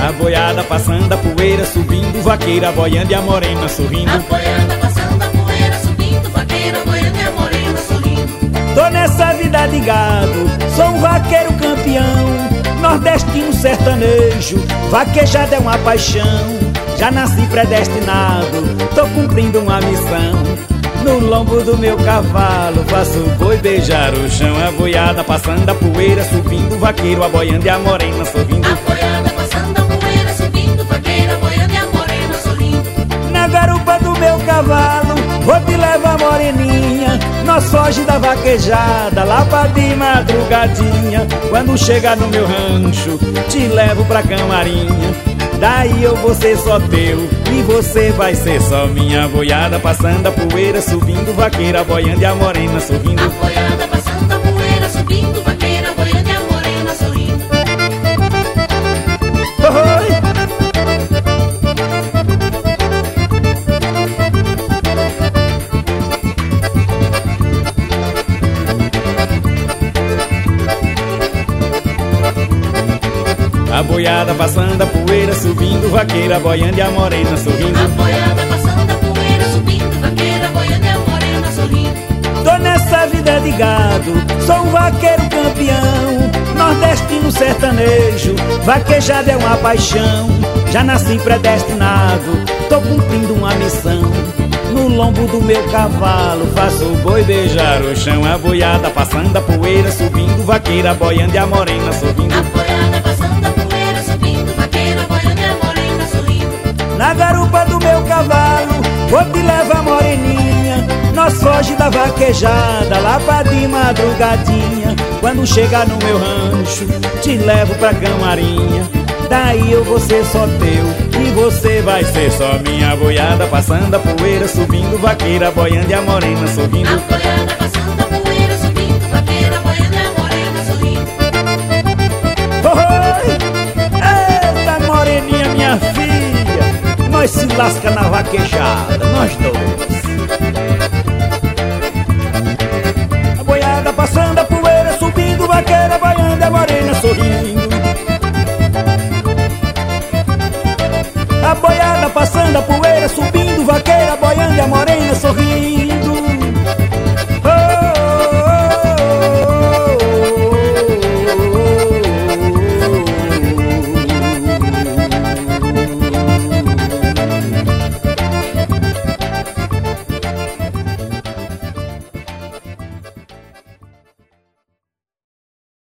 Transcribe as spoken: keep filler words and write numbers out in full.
A boiada passando a poeira, subindo, vaqueira boiando e a morena sorrindo. A boiada passando a poeira, subindo, vaqueira boiando e a morena sorrindo. Tô nessa vida de gado, sou um vaqueiro campeão, nordestino sertanejo, vaquejada é uma paixão. Já nasci predestinado, tô cumprindo uma missão. No lombo do meu cavalo faço o boi beijar o chão. A boiada passando a poeira, subindo, vaqueiro a boiando e a morena sorrindo. A boiada passando a poeira, subindo, vaqueira boiando e a morena sorrindo. Na garupa do meu cavalo vou te levar moreninha, nós foge da vaquejada lá pra de madrugadinha. Quando chegar no meu rancho te levo pra camarinha, daí eu vou ser só teu e você vai ser só minha. Boiada passando a poeira, subindo, vaqueira boiando e a morena sorrindo. A boiada passando a poeira, subindo, vaqueira boiando e a morena sorrindo. Oi! A boiada passando a poeira, subindo, vaqueira boiando e a morena sorrindo. A boiada passando a poeira, subindo, vaqueira boiando e a morena sorrindo. Tô nessa vida de gado, sou um vaqueiro campeão, nordestino sertanejo, vaquejada é uma paixão. Já nasci predestinado, tô cumprindo uma missão. No lombo do meu cavalo faço o boi beijar o chão. A boiada passando a poeira, subindo, vaqueira boiando e a morena sorrindo. A boiada passando a poeira, subindo, vaqueira boiando e a morena sorrindo. Na garupa do meu cavalo vou te levar moreninha, nós foge da vaquejada lá pra de madrugadinha. Quando chegar no meu rancho te levo pra camarinha, daí eu vou ser só teu e você vai ser só minha. Boiada passando a poeira, subindo, vaqueira boiando e a morena sorrindo. A boiada passando a poeira, subindo, vaqueira boiando e a morena sorrindo. Oi! Eita moreninha, minha filha, nós se lasca na vaquejada, nós dois.